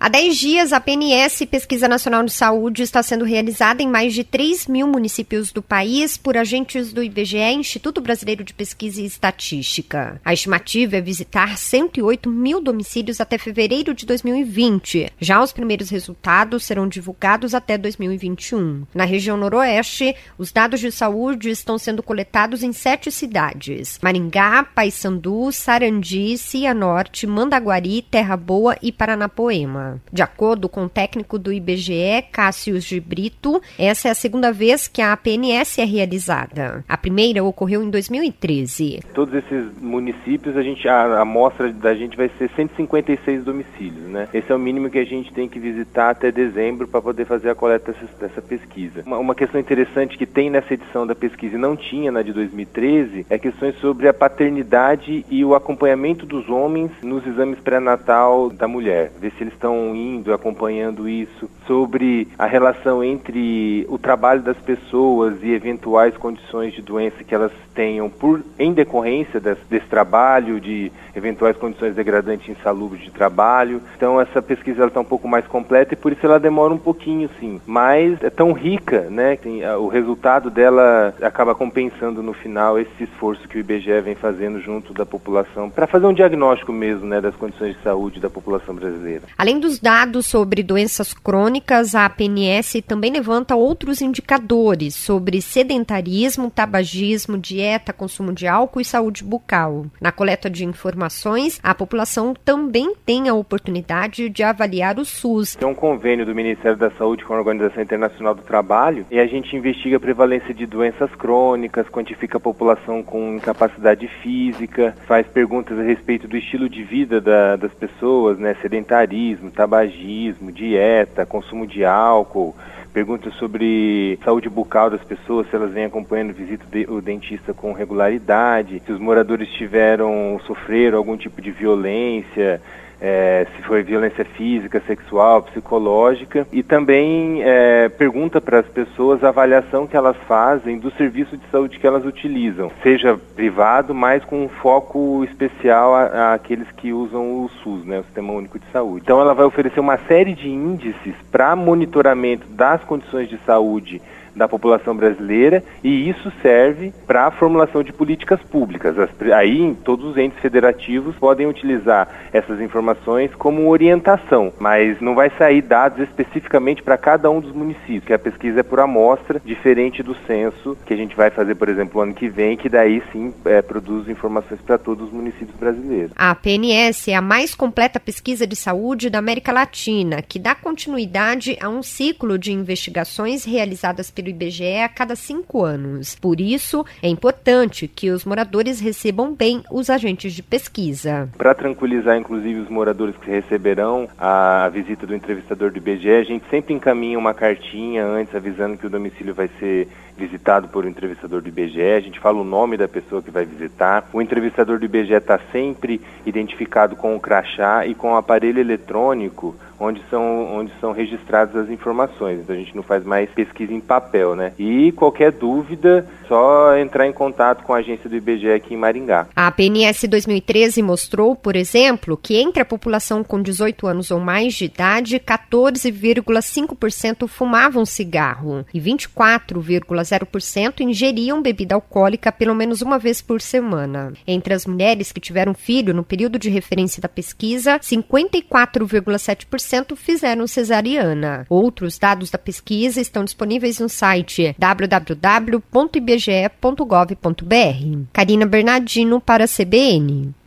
Há 10 dias, a PNS, Pesquisa Nacional de Saúde, está sendo realizada em mais de 3 mil municípios do país por agentes do IBGE, Instituto Brasileiro de Pesquisa e Estatística. A estimativa é visitar 108 mil domicílios até fevereiro de 2020. Já os primeiros resultados serão divulgados até 2021. Na região noroeste, os dados de saúde estão sendo coletados em 7 cidades: Maringá, Paysandu, Sarandi, Cianorte, Mandaguari, Terra Boa e Paranapoema. De acordo com o técnico do IBGE, Cássio de Brito, essa é a segunda vez que a PNS é realizada. A primeira ocorreu em 2013. Todos esses municípios, a amostra da gente vai ser 156 domicílios, né? Esse é o mínimo que a gente tem que visitar até dezembro para poder fazer a coleta dessa pesquisa. Uma questão interessante que tem nessa edição da pesquisa e não tinha na de 2013 é questões sobre a paternidade e o acompanhamento dos homens nos exames pré-natal da mulher. Ver se eles estão indo, acompanhando isso, sobre a relação entre o trabalho das pessoas e eventuais condições de doença que elas tenham em decorrência desse trabalho, de eventuais condições degradantes e insalubres de trabalho. Então essa pesquisa está um pouco mais completa e por isso ela demora um pouquinho, sim. Mas é tão rica, né? O resultado dela acaba compensando no final esse esforço que o IBGE vem fazendo junto da população para fazer um diagnóstico mesmo, né, das condições de saúde da população brasileira. Além dos dados sobre doenças crônicas, a PNS também levanta outros indicadores sobre sedentarismo, tabagismo, dieta, consumo de álcool e saúde bucal. Na coleta de informações, a população também tem a oportunidade de avaliar o SUS. É um convênio do Ministério da Saúde com a Organização Internacional do Trabalho e a gente investiga a prevalência de doenças crônicas, quantifica a população com incapacidade física, faz perguntas a respeito do estilo de vida das pessoas, né, sedentarismo, tabagismo, dieta, consumo de álcool, perguntas sobre saúde bucal das pessoas, se elas vêm acompanhando visita do dentista com regularidade, se os moradores sofreram algum tipo de violência, se foi violência física, sexual, psicológica, e também pergunta para as pessoas a avaliação que elas fazem do serviço de saúde que elas utilizam, seja privado, mas com um foco especial àqueles que usam o SUS, né, o Sistema Único de Saúde. Então ela vai oferecer uma série de índices para monitoramento das condições de saúde da população brasileira e isso serve para a formulação de políticas públicas. Aí todos os entes federativos podem utilizar essas informações como orientação, mas não vai sair dados especificamente para cada um dos municípios, que a pesquisa é por amostra, diferente do censo que a gente vai fazer, por exemplo, ano que vem, que daí sim produz informações para todos os municípios brasileiros. A PNS é a mais completa pesquisa de saúde da América Latina, que dá continuidade a um ciclo de investigações realizadas pelo IBGE a cada 5 anos. Por isso, é importante que os moradores recebam bem os agentes de pesquisa. Para tranquilizar, inclusive, os moradores que receberão a visita do entrevistador do IBGE, a gente sempre encaminha uma cartinha antes avisando que o domicílio vai ser visitado por um entrevistador do IBGE, a gente fala o nome da pessoa que vai visitar. O entrevistador do IBGE está sempre identificado com o crachá e com o aparelho eletrônico onde são registradas as informações. Então a gente não faz mais pesquisa em papel, né? E qualquer dúvida, só entrar em contato com a agência do IBGE aqui em Maringá. A PNS 2013 mostrou, por exemplo, que entre a população com 18 anos ou mais de idade, 14,5% fumavam cigarro e 24,0% ingeriam bebida alcoólica pelo menos uma vez por semana. Entre as mulheres que tiveram filho no período de referência da pesquisa, 54,7% fizeram cesariana. Outros dados da pesquisa estão disponíveis no site www.ibge.gov.br. Karina Bernardino para a CBN.